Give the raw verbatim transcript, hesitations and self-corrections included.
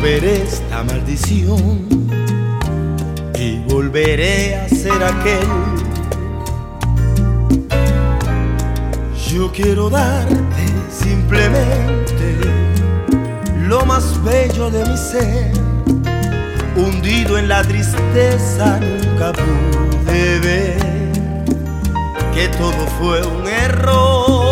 romperé esta maldición y volveré a ser aquel. Yo quiero darte simplemente lo más bello de mi ser. Hundido en la tristeza nunca pude ver que todo fue un error.